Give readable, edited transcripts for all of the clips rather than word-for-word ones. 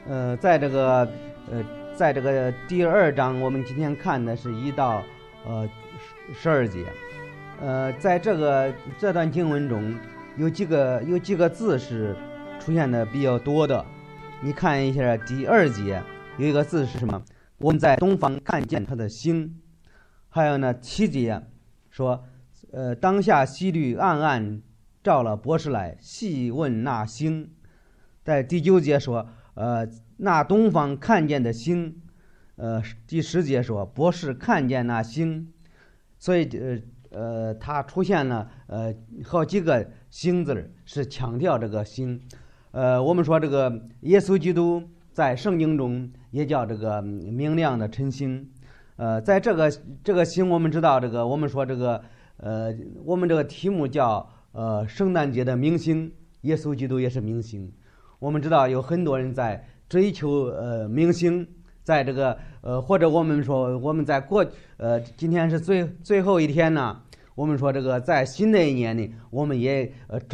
在这个第2章，我们今天看的是1到12节。在这段经文中，有几个字是出现的比较多的。你看一下第2节有一个字是什么？我们在东方看见他的星。还有呢7节说，当下西律暗暗召了博士来，细问那星。在第9节说，那东方看见的星。第10节说，博士看见那星。所以它出现了好几个星字，是强调这个星。我们说这个耶稣基督在圣经中也叫这个明亮的晨星。在这个星，我们知道我们说我们这个题目叫圣诞节的明星，耶稣基督也是明星。我们知道有很多人在追求明星，在或者我们说我们在今天是最后一天呢，我们说在新的一年里，我们也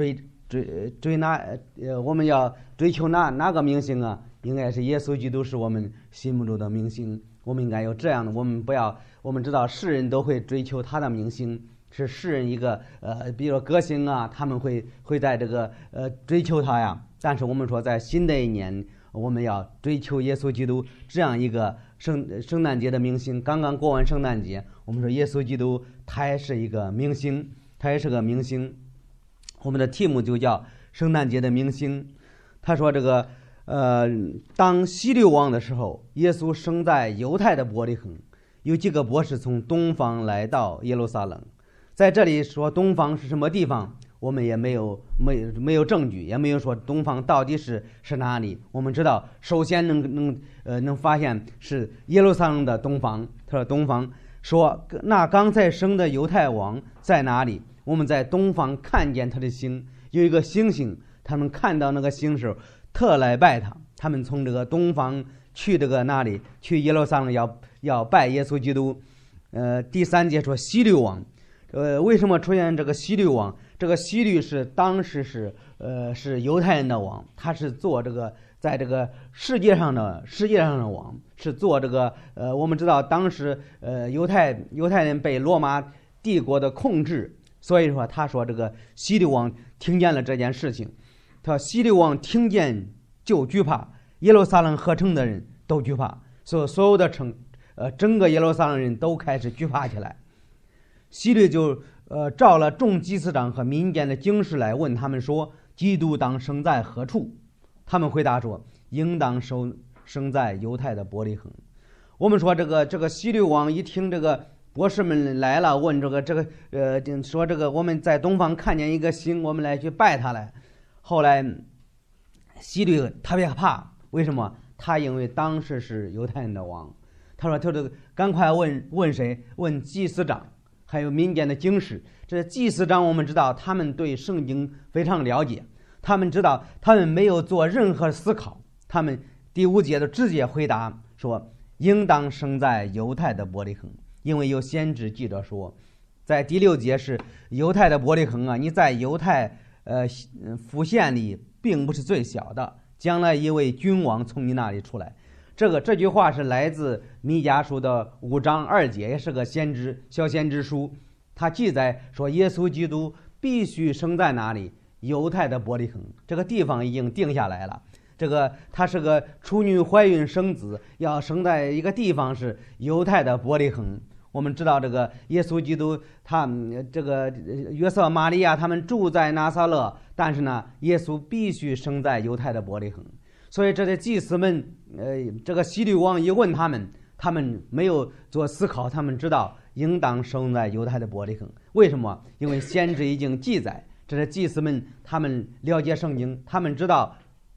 我们要追求哪个明星啊？应该是耶稣基督是我们心目中的明星。我们应该有这样的，我们知道世人都会追求他的明星，是世人一个比如歌星啊，他们会在追求他呀。但是我们说在新的一年，我们要追求耶稣基督这样一个圣诞节的明星。刚刚过完圣诞节，我们说耶稣基督他也是一个明星，他也是个明星。我们的题目就叫圣诞节的明星。他说当希律王的时候，耶稣生在犹太的伯利恒，有几个博士从东方来到耶路撒冷。在这里说东方是什么地方，我们也没有证据，也没有说东方到底是哪里。我们知道首先能发现是耶路撒冷的东方。他说东方，说那刚才生的犹太王在哪里？我们在东方看见他的星，有一个星星，他们看到那个星时候特来拜他。他们从东方去那里，去耶路撒冷要拜耶稣基督。第3节说希律王。为什么出现这个希律王？这个希律是当时是犹太人的王，他是做在世界上的王，是做我们知道当时犹太人被罗马帝国的控制，所以说他说希律王听见了这件事情，他说希律王听见就惧怕，耶路撒冷合城的人都惧怕，所有的整个耶路撒冷人都开始惧怕起来。希律就召了众祭司长和民间的经师来，问他们说，基督当生在何处？他们回答说，应当生在犹太的伯利恒。我们说这个希律王一听博士们来了，问说我们在东方看见一个星，我们来去拜他来。后来希律特别怕，为什么？他因为当时是犹太人的王。他说赶快问谁？问祭司长还有民间的经师。这祭司长我们知道他们对圣经非常了解，他们知道，他们没有做任何思考，他们第5节的直接回答说，应当生在犹太的伯利恒。因为有先知记着说，在第6节是犹太的伯利恒啊，你在犹太府县里并不是最小的，将来一位君王从你那里出来。这句话是来自弥迦书的5章2节，也是个小先知书。他记载说耶稣基督必须生在哪里？犹太的伯利恒。这个地方已经定下来了。他是个处女怀孕生子，要生在一个地方是犹太的伯利恒。我们知道耶稣基督他约瑟玛利亚他们住在拿撒勒，但是呢耶稣必须生在犹太的伯利恒。所以这些祭司们希律王一问他们没有做思考，他们知道应当生在犹太的伯利恒。为什么？因为先知已经记载，这些祭司们他们了解圣经，他们知道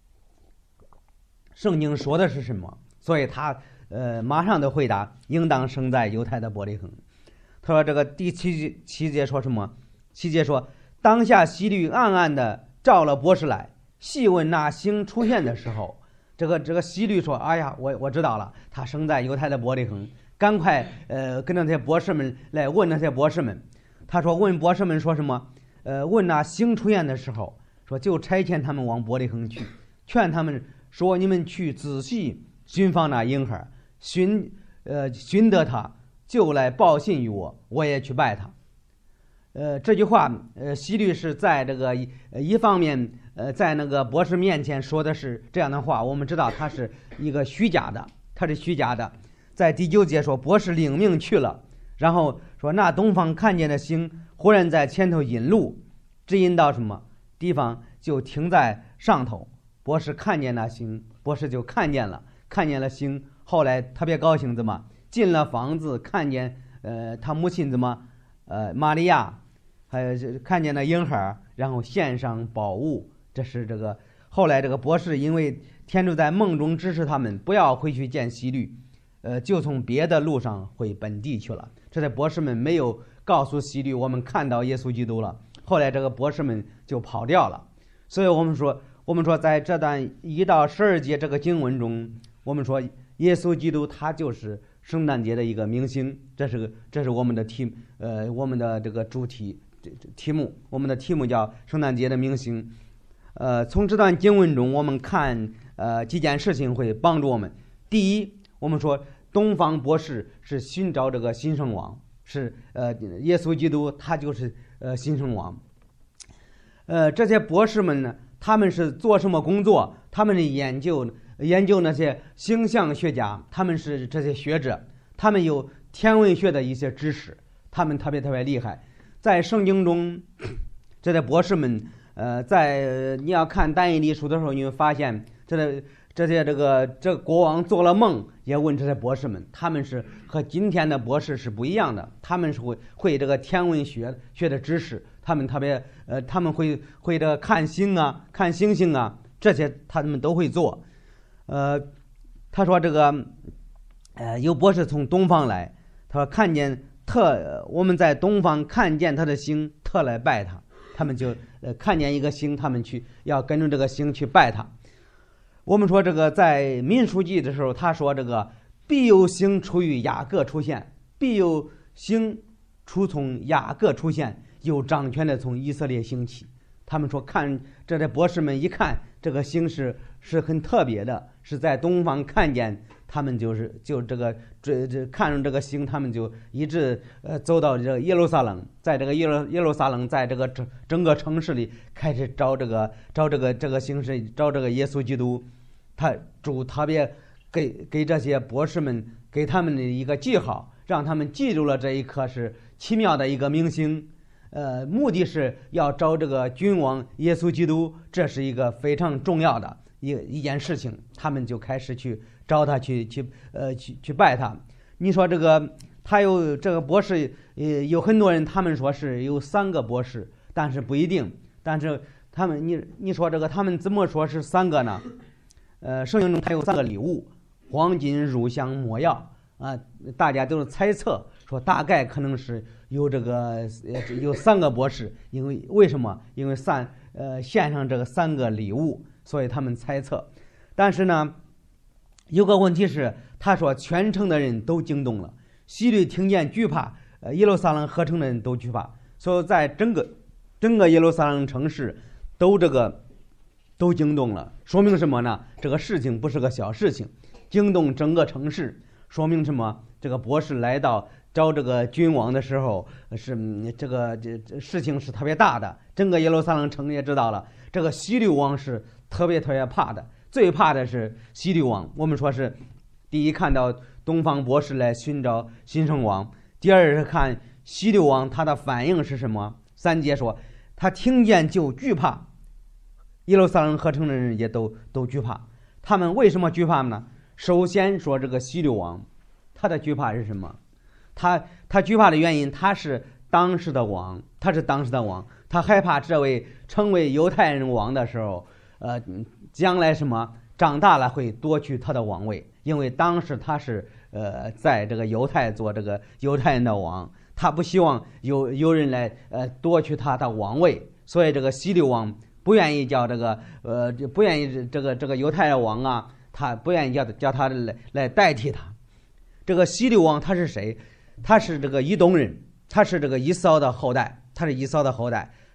圣经说的是什么，所以他马上的回答，应当生在犹太的伯利恒。他说第七节说什么？7节说，当下希律暗暗的召了博士来，细问那星出现的时候。这个希律说，哎呀，我知道了，他生在犹太的伯利恒。赶快跟那些博士们来问那些博士们。他说问博士们说什么？问那星出现的时候，说就差遣他们往伯利恒去，劝他们说你们去仔细寻访那婴孩，寻得他，就来报信于我，我也去拜他。这句话，希律是在这个一方面，在那个博士面前说的是这样的话，我们知道他是一个虚假的，他是虚假的。在第9节说，博士领命去了，然后说那东方看见的星忽然在前头引路，指引到什么地方就停在上头。博士看见那星，博士就看见了星，后来特别高兴，怎么进了房子，看见他母亲怎么玛利亚，还有看见那婴孩，然后献上宝物。这是这个后来这个博士因为天主在梦中指示他们不要回去见希律，就从别的路上回本地去了。这些博士们没有告诉希律我们看到耶稣基督了，后来这个博士们就跑掉了。所以我们说在这段1到12节这个经文中，我们说耶稣基督他就是圣诞节的一个明星，这是我们的我们的这个主题题目，我们的题目叫圣诞节的明星。从这段经文中我们看几件事情会帮助我们。第一，我们说东方博士是寻找这个新生王，是耶稣基督他就是新生王。这些博士们呢，他们是做什么工作？他们是研究那些星象学家，他们是这些学者，他们有天文学的一些知识，他们特别厉害。在圣经中，这些博士们，你要看但以理书的时候，你会发现这个国王做了梦，也问这些博士们，他们是和今天的博士是不一样的，他们是会这个天文学的知识，他们他们会这个看星啊，看星星啊，这些他们都会做。他说这个有博士从东方来，他说看见我们在东方看见他的星，特来拜他。他们就看见一个星，他们要跟着这个星去拜他。我们说这个在民数记的时候，他说这个必有星出于雅各出现，必有星从雅各出现，有掌权的从以色列兴起。他们说看这些博士们一看这个星是很特别的，是在东方看见，他们就看着这个星，他们就一直走到这个耶路撒冷，在这个耶路撒冷，在这个整个城市里开始找这个星是找这个耶稣基督。主特别给这些博士们给他们的一个记号，让他们记住了这一颗是奇妙的一个明星。目的是要找这个君王耶稣基督，这是一个非常重要的一件事情。他们就开始去找他，去拜他。你说这个他有这个博士，有很多人他们说是有3个博士，但是不一定。但是他们你说这个他们怎么说是3个呢？圣经中他有3个礼物：黄金、乳香、没药啊。大家都是猜测说大概可能是有3个博士，为什么？因为献上这个3个礼物，所以他们猜测。但是呢，有个问题是，他说全城的人都惊动了，希律听见惧怕，耶路撒冷合城的人都惧怕，所以在整个耶路撒冷城市都惊动了。说明什么呢？这个事情不是个小事情，惊动整个城市，说明什么？这个博士来到找这个君王的时候，是这事情是特别大的。整个耶路撒冷城也知道了，这个希律王是特别怕的，最怕的是希律王。我们说是第一看到东方博士来寻找新生王，第二是看希律王他的反应是什么。3节说他听见就惧怕，耶路撒冷合城的人也都惧怕。他们为什么惧怕呢？首先说这个希律王，他的惧怕是什么？他惧怕的原因，他是当时的王，他害怕这位成为犹太人王的时候，将来长大了会夺取他的王位，因为当时他是在这个犹太做这个犹太人的王，他不希望有人来夺取他的王位，所以这个希律王不愿意叫不愿意这个犹太人王啊，他不愿意叫他来代替他。这个希律王他是谁？他是这个以东人，他是这个以扫的后代，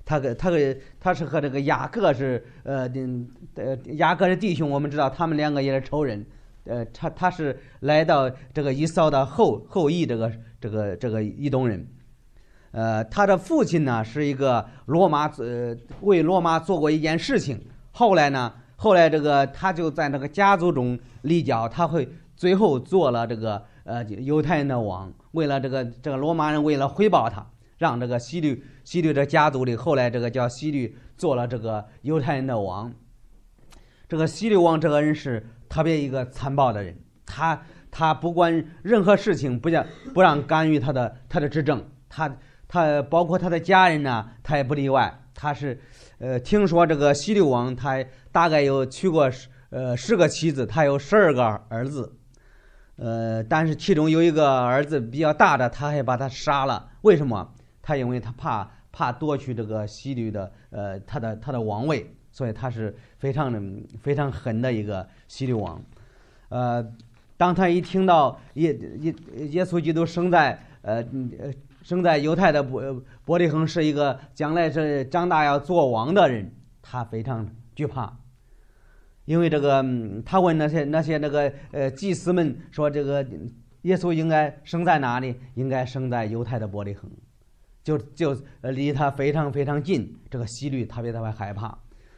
他是和这个雅各是雅各的弟兄，我们知道他们两个也是仇人。他是来到这个以扫的后裔，这个以东人。他的父亲呢是一个为罗马做过一件事情。后来这个他就在那个家族中立脚，他会最后做了这个犹太人的王。为了这个罗马人为了回报他，让这个希律的家族里后来这个叫希律做了这个犹太人的王。这个希律王这个人是特别一个残暴的人，他不管任何事情不让干预他的执政，他包括他的家人呢，他也不例外。他是听说这个希律王他大概有娶过10个妻子，他有12个儿子。但是其中有一个儿子比较大的，他还把他杀了。为什么？他因为他怕夺取这个希律的他的王位，所以他是非常狠的一个希律王。当他一听到耶稣基督生在犹太的伯利恒是一个将来是长大要做王的人，他非常惧怕。因为这个他问那些那个祭司们说，这个耶稣应该生在哪里？应该生在犹太的伯利恒，就离他非常非常近。这个希律特别害怕。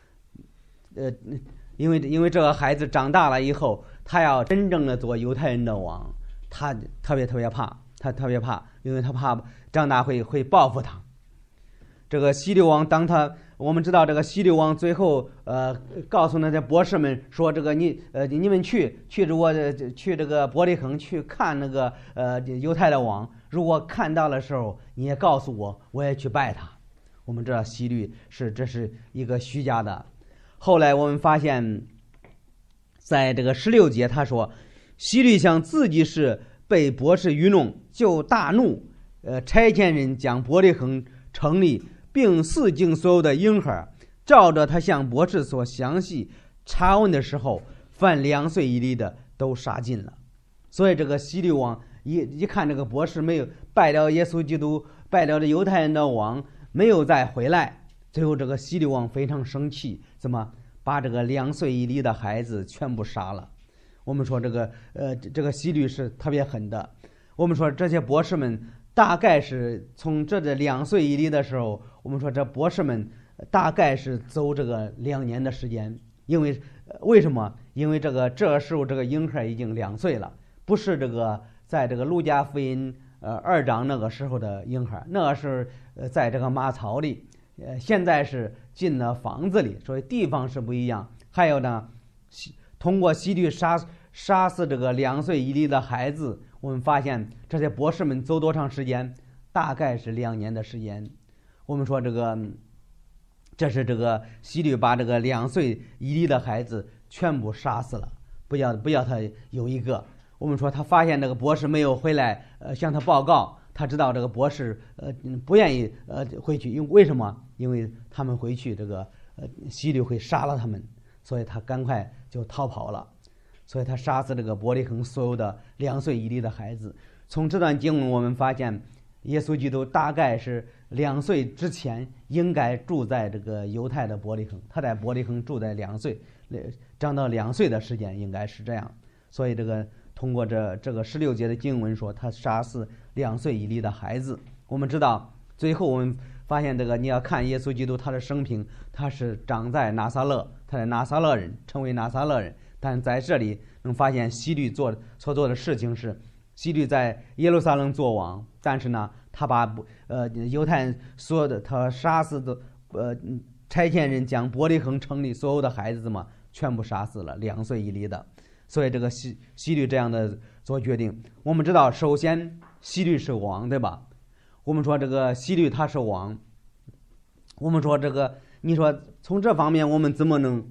因为这个孩子长大了以后，他要真正的做犹太人的王，他特别怕，因为他怕长大会报复他。这个希律王我们知道这个希律王最后告诉那些博士们说，这个你们去这个伯利恒去看那个犹太的王，如果看到的时候你也告诉我，我也去拜他。我们知道希律这是一个虚假的。后来我们发现在这个16节他说，希律想自己是被博士愚弄，就大怒，差遣人将伯利恒城里并四境所有的婴孩，照着他向博士所详细查问的时候，凡2岁以里的都杀尽了。所以这个希律王一看这个博士没有拜了耶稣基督，拜了这犹太人的王，没有再回来，最后这个希律王非常生气，怎么把这个2岁以里的孩子全部杀了。我们说这个希律是特别狠的。我们说这些博士们大概是从这2岁以里的时候，我们说这博士们大概是走这个2年的时间。为什么？因为这时候这个婴孩已经2岁了，不是在这个路加福音2章那个时候的婴孩，那个是在这个马槽里，现在是进了房子里，所以地方是不一样。还有呢，通过希律杀死这个2岁以里的孩子，我们发现这些博士们走多长时间？大概是2年的时间。我们说这是这个希律把这个2岁以里的孩子全部杀死了，不要他有一个。我们说他发现这个博士没有回来向他报告，他知道这个博士不愿意回去，因为为什么？因为他们回去这个希律会杀了他们，所以他赶快就逃跑了。所以他杀死这个伯利恒所有的2岁以里的孩子。从这段经文我们发现，耶稣基督大概是2岁之前应该住在这个犹太的伯利恒，他在伯利恒住在2岁，长到2岁的时间应该是这样。所以通过这个16节的经文说，他杀死2岁以里的孩子。我们知道最后我们发现你要看耶稣基督他的生平，他是长在拿撒勒，他是拿撒勒人，成为拿撒勒人。但在这里能发现希律所做的事情是，希律在耶路撒冷做王，但是呢他把犹太人所有的他杀死的差遣人将伯利恒城里所有的孩子嘛全部杀死了2岁以里的。所以这个希律这样的做决定。我们知道首先希律是王，对吧？我们说这个希律他是王，我们说你说从这方面我们怎么能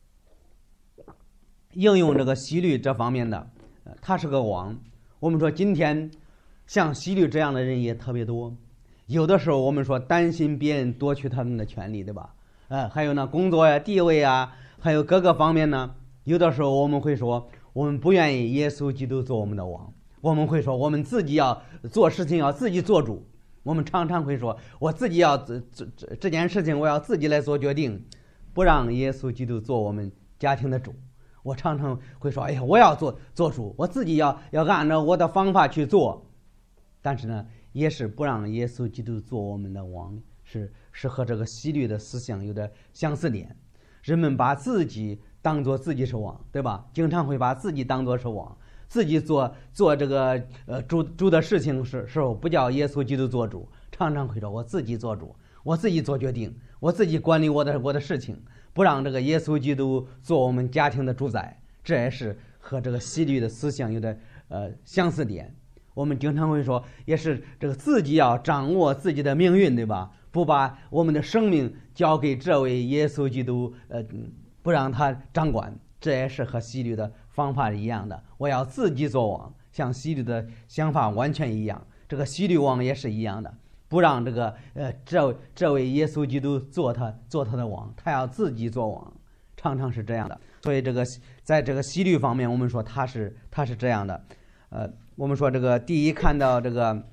应用这个希律这方面的？他是个王。我们说今天像希律这样的人也特别多，有的时候我们说担心别人夺取他们的权利，对吧？还有呢工作呀、地位啊，还有各个方面呢，有的时候我们会说我们不愿意耶稣基督做我们的王，我们会说我们自己要做事情要自己做主。 我们常常会说，我自己要这件事情，我要自己来做决定，不让耶稣基督做我们家庭的主。我常常会说，哎呀，我要做主，我自己要按照我的方法去做。但是呢，也是不让耶稣基督做我们的王，是和这个希律的思想有点相似点。人们把自己当作自己是王，对吧？经常会把自己当作是王，自己做这个主的事情时候，不叫耶稣基督做主，常常会说我自己做主，我自己做决定，我自己管理我的事情，不让这个耶稣基督做我们家庭的主宰。这也是和这个希律的思想有点相似点。我们经常会说，也是这个自己要掌握自己的命运，对吧？不把我们的生命交给这位耶稣基督，不让他掌管。这也是和希律的方法是一样的。我要自己做王，像希律的想法完全一样。这个希律王也是一样的，不让这个这位耶稣基督做他的王，他要自己做王，常常是这样的。所以这个在这个希律方面，我们说他是这样的。我们说这个第一，看到这个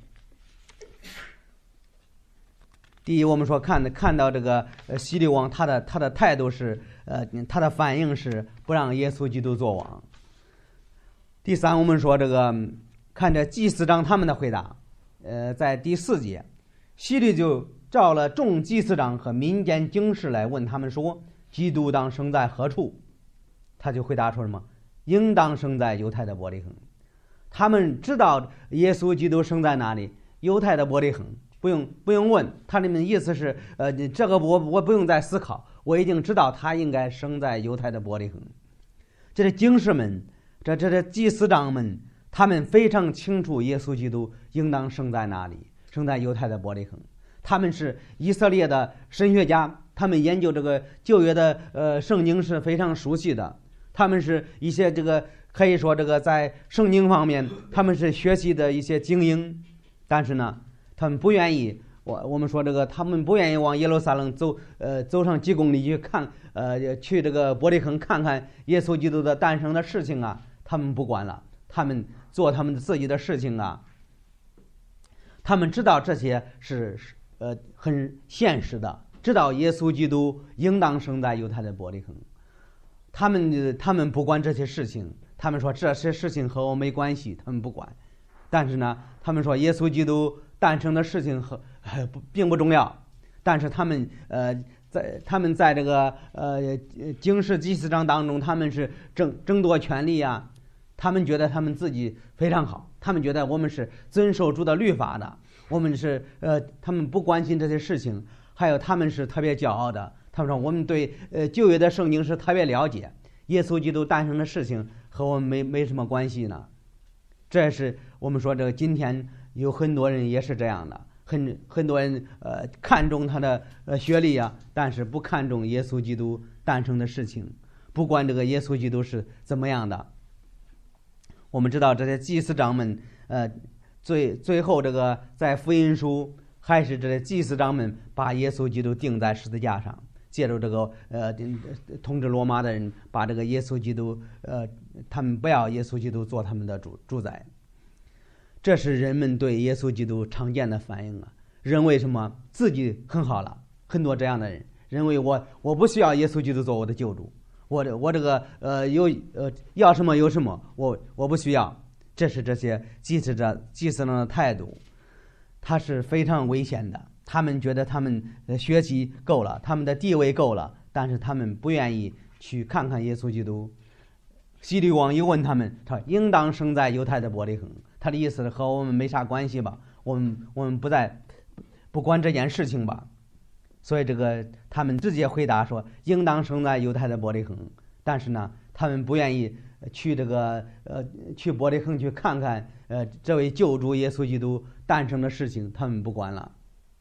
我们说看到这个希律王他的态度是他的反应是不让耶稣基督做王。第三，我们说这个看着祭司长他们的回答，在第4节，希律就召了众祭司长和民间经士来问他们说，基督当生在何处？他就回答说什么？应当生在犹太的伯利恒。他们知道耶稣基督生在哪里？犹太的伯利恒，不用问。他们的意思是，这个我不用再思考，我已经知道他应该生在犹太的伯利恒。这些经士们，这祭司长们，他们非常清楚耶稣基督应当生在哪里，生在犹太的伯利恒。他们是以色列的神学家，他们研究这个旧约的圣经是非常熟悉的。他们是一些这个可以说这个在圣经方面他们是学习的一些精英，但是呢，他们不愿意，我们说这个他们不愿意往耶路撒冷走上几公里去看，去这个伯利恒看看耶稣基督的诞生的事情啊，他们不管了，他们做他们自己的事情啊。他们知道这些是很现实的，知道耶稣基督应当生在犹太的伯利恒。他们不管这些事情，他们说这些事情和我没关系，他们不管。但是呢，他们说耶稣基督诞生的事情并不重要。但是他们在这个经世祭司长当中，他们是争夺权力啊。他们觉得他们自己非常好，他们觉得我们是遵守主的律法的，我们是他们不关心这些事情，还有他们是特别骄傲的。他们说我们对旧约的圣经是特别了解，耶稣基督诞生的事情和我们没什么关系呢。这是我们说这个今天有很多人也是这样的，很多人看重他的学历啊，但是不看重耶稣基督诞生的事情，不管这个耶稣基督是怎么样的。我们知道这些祭司长们最后这个在福音书还是这些祭司长们把耶稣基督钉在十字架上，借助这个统治罗马的人把这个耶稣基督他们不要耶稣基督做他们的主宰。这是人们对耶稣基督常见的反应啊，认为什么自己很好了，很多这样的人认为我不需要耶稣基督做我的救主，我这个要什么有什么，我不需要。这是这些祭司长的态度，他是非常危险的。他们觉得他们学习够了，他们的地位够了，但是他们不愿意去看看耶稣基督。希律王又问他们，他应当生在犹太的伯利恒。他的意思是和我们没啥关系吧，我们不管这件事情吧。所以这个他们直接回答说应当生在犹太的伯利恒。但是呢，他们不愿意去这个去伯利恒去看看这位救主耶稣基督诞生的事情，他们不管了。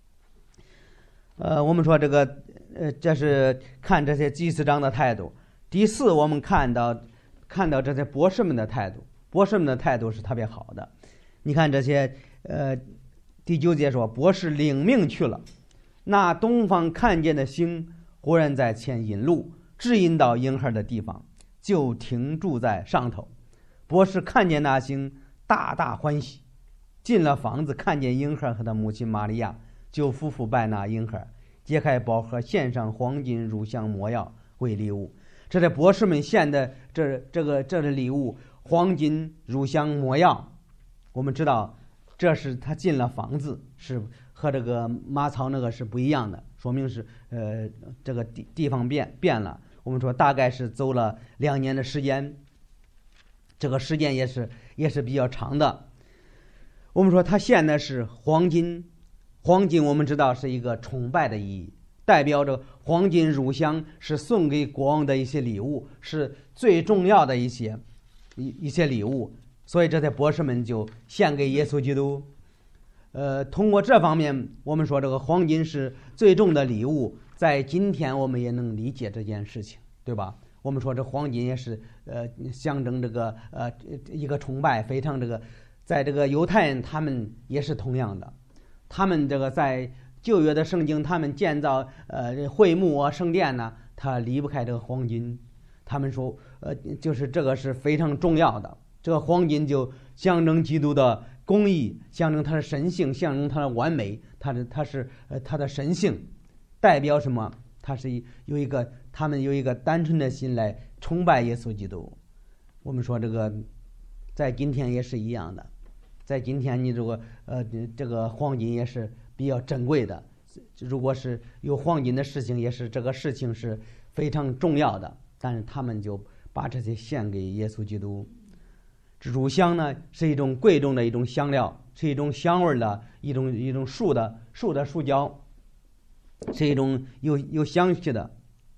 我们说这个这是看这些祭司长的态度。第4，我们看到这些博士们的态度。博士们的态度是特别好的。你看这些第9节说，博士领命去了，那东方看见的星忽然在前引路，指引到婴孩的地方，就停住在上头。博士看见那星，大大欢喜， 进了房子，看见婴孩和他母亲玛利亚，就夫妇拜那婴孩，揭开宝盒，献上黄金、乳香、没药为礼物。这是博士们献的这是礼物，黄金、乳香、没药。我们知道这是他进了房子，是和这个马槽那个是不一样的，说明是这个地方变了。我们说大概是走了2年的时间，这个时间也是比较长的。我们说他献的是黄金，黄金我们知道是一个崇拜的意义，代表着黄金、乳香是送给国王的一些礼物，是最重要的一些礼物，所以这些博士们就献给耶稣基督。通过这方面，我们说这个黄金是最重的礼物，在今天我们也能理解这件事情，对吧？我们说这黄金也是象征这个一个崇拜，非常这个，在这个犹太人他们也是同样的，他们这个在旧约的圣经，他们建造会幕啊、圣殿呢，他离不开这个黄金。他们说就是这个是非常重要的，这个黄金就象征基督的公义，象征他的神性，象征他的完美，他是他的神性，代表什么？他是他们有一个单纯的心来崇拜耶稣基督。我们说这个在今天也是一样的，在今天你这个黄金也是比较珍贵的，如果是有黄金的事情，也是这个事情是非常重要的，但是他们就把这些献给耶稣基督。乳香呢是一种贵重的一种香料，是一种香味的一种树的树胶，是一种有香气的，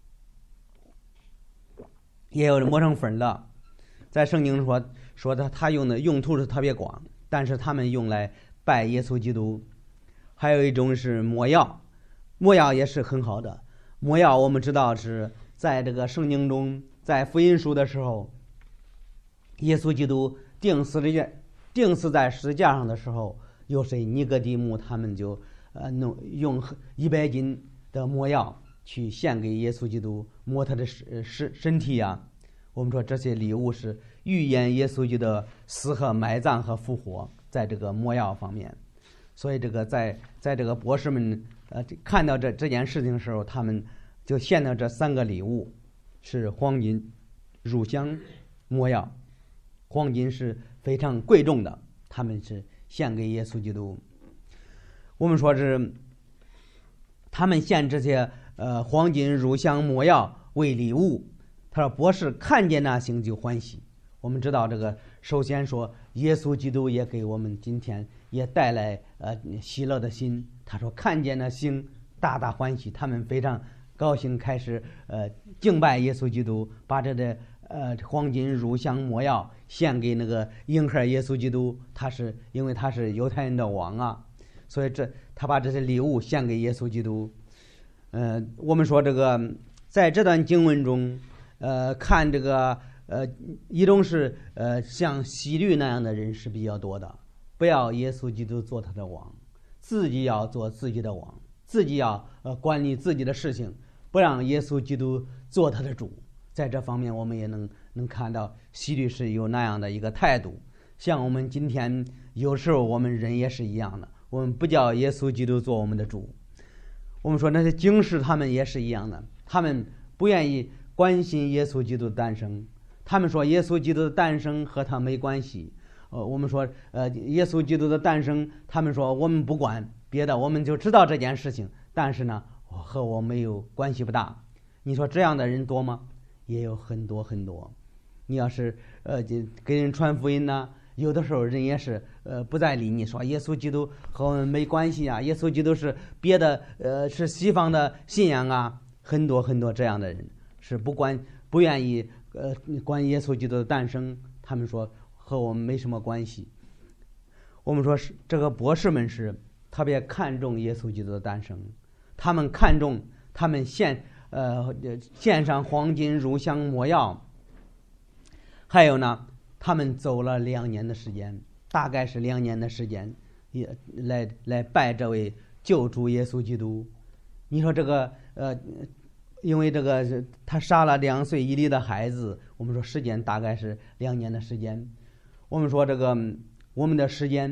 也有磨成粉的。在圣经说他用途是特别广，但是他们用来拜耶稣基督。还有一种是没药，没药也是很好的。没药我们知道是在这个圣经中，在福音书的时候，耶稣基督钉死在十字架上的时候，有谁尼哥底母他们就用100斤的没药去献给耶稣基督，摸他的身体啊。我们说这些礼物是预言耶稣基督的死和埋葬和复活，在这个没药方面。所以这个在这个博士们看到这件事情的时候，他们就献了这3个礼物，是黄金、乳香、没药。黄金是非常贵重的，他们是献给耶稣基督。我们说是他们献这些黄金、乳香、没药为礼物。他说博士看见那星就欢喜。我们知道这个，首先说耶稣基督也给我们今天也带来喜乐的心。他说看见那星大大欢喜，他们非常高兴，开始敬拜耶稣基督，把这的黄金、乳香、没药献给那个婴孩耶稣基督。因为他是犹太人的王啊，所以他把这些礼物献给耶稣基督。我们说这个在这段经文中，看这个一种是像希律那样的人是比较多的，不要耶稣基督做他的王，自己要做自己的王，自己要管理自己的事情，不让耶稣基督做他的主。在这方面我们也能看到希律是有那样的一个态度。像我们今天有时候我们人也是一样的，我们不叫耶稣基督做我们的主。我们说那些经师他们也是一样的，他们不愿意关心耶稣基督的诞生，他们说耶稣基督的诞生和他没关系。我们说耶稣基督的诞生，他们说我们不管别的，我们就知道这件事情，但是呢和我没有关系不大。你说这样的人多吗？也有很多很多。你要是给人传福音呢，有的时候人也是不再理你，说耶稣基督和我们没关系啊，耶稣基督是别的是西方的信仰啊。很多很多这样的人是不愿意关耶稣基督的诞生，他们说和我们没什么关系。我们说是这个博士们是特别看重耶稣基督的诞生，他们看重，他们献上黄金、乳香、没药。还有呢，他们走了2年的时间，大概是2年的时间，也来拜这位救主耶稣基督。你说这个因为这个他杀了2岁1厘的孩子，我们说时间大概是2年的时间。我们说这个我们的时间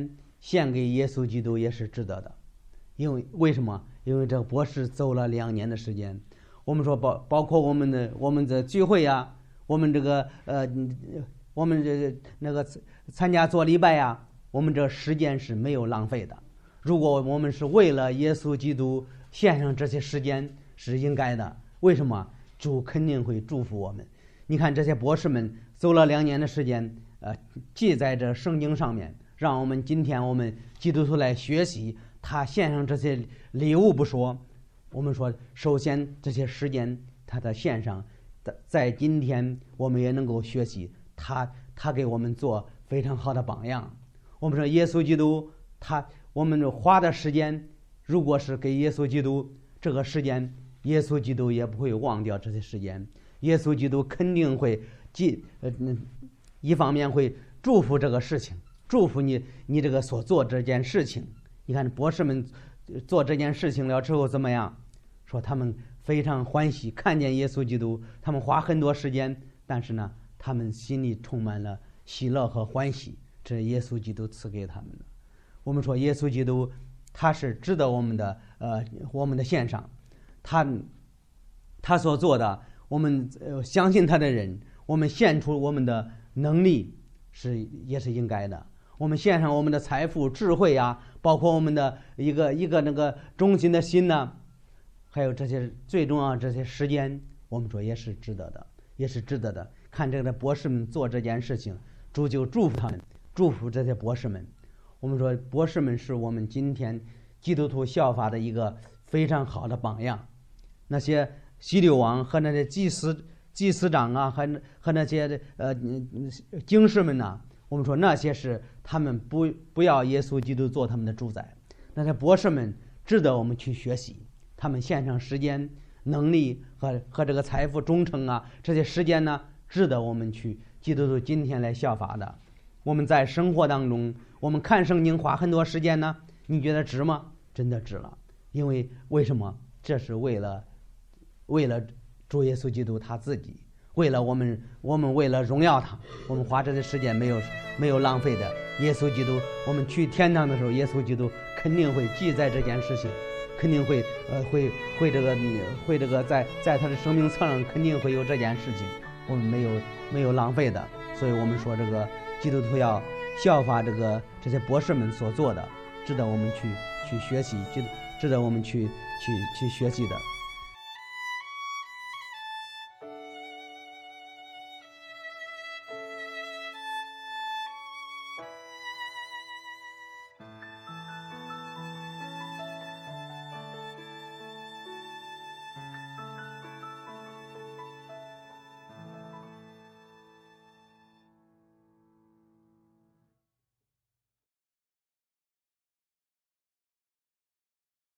献给耶稣基督也是值得的。因为为什么？因为这个博士走了2年的时间。我们说包括我们的聚会呀，我们这个我们那个参加做礼拜呀，我们这时间是没有浪费的。如果我们是为了耶稣基督献上这些时间，是应该的。为什么？主肯定会祝福我们。你看这些博士们走了2年的时间，记在这圣经上面，让我们今天我们基督徒来学习。他献上这些礼物不说，我们说首先这些时间他的献上，在今天我们也能够学习他给我们做非常好的榜样。我们说耶稣基督我们花的时间，如果是给耶稣基督这个时间，耶稣基督也不会忘掉这些时间。耶稣基督肯定会一方面会祝福这个事情，祝福你这个所做这件事情。你看博士们做这件事情了之后怎么样？说他们非常欢喜，看见耶稣基督，他们花很多时间，但是呢，他们心里充满了喜乐和欢喜，这是耶稣基督赐给他们的。我们说耶稣基督他是值得我们的献上，他所做的，我们相信他的人，我们献出我们的能力也是应该的。我们献上我们的财富、智慧啊，包括我们的一个那个忠心的心呢，还有这些最重要这些时间，我们说也是值得的，也是值得的。看这个博士们做这件事情，主就祝福他们，祝福这些博士们。我们说博士们是我们今天基督徒效法的一个非常好的榜样。那些希律王和那些祭司长啊，和那些经士们呐，我们说那些是他们不要耶稣基督做他们的主宰。那些博士们值得我们去学习，他们献上时间、能力和这个财富、忠诚啊，这些时间呢，值得我们去基督徒今天来效法的。我们在生活当中，我们看圣经花很多时间呢，你觉得值吗？真的值了。因为什么？这是为了主耶稣基督他自己，为了我们为了荣耀他，我们花这些时间没有浪费的。耶稣基督，我们去天堂的时候，耶稣基督肯定会记在这件事情，肯定会这个在他的生命册上肯定会有这件事情，我们没有浪费的。所以我们说这个基督徒要效法这些博士们所做的，值得我们去学习，值得我们去学习的。